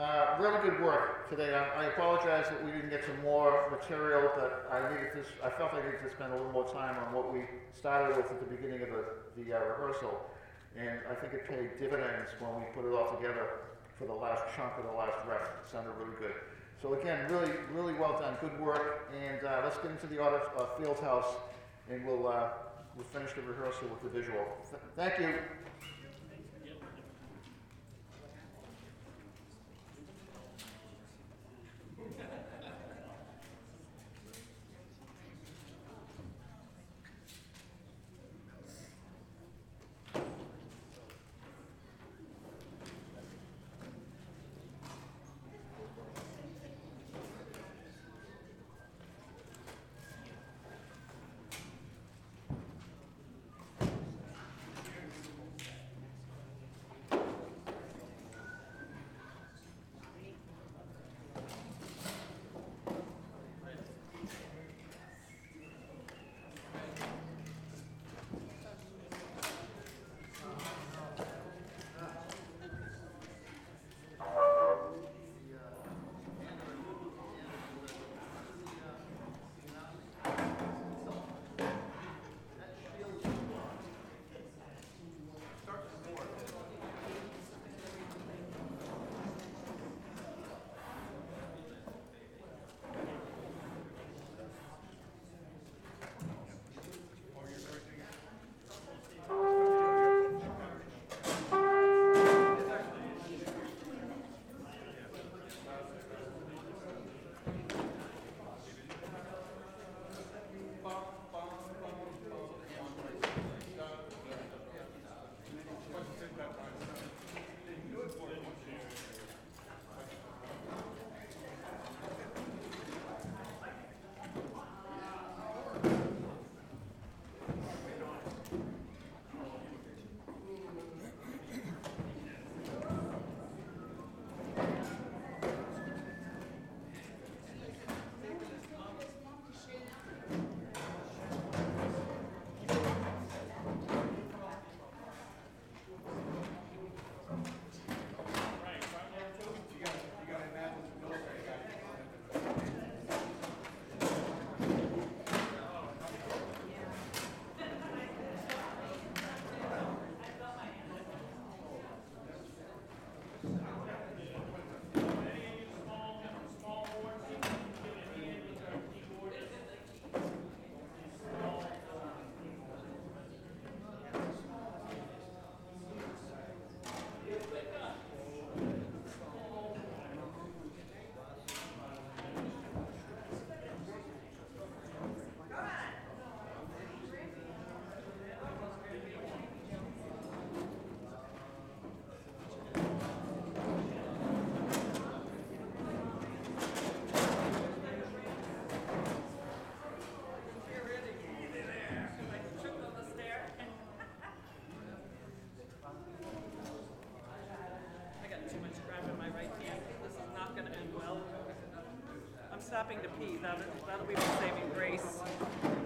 Really good work today. I apologize that we didn't get some more material, but I felt I needed to spend a little more time on what we started with at the beginning of the rehearsal. And I think it paid dividends when we put it all together for the last chunk of the last ref. It sounded really good. So again, really, really well done. Good work. And let's get into the field house, and we'll finish the rehearsal with the visual. Thank you. Stopping to pee. That'll be my saving grace.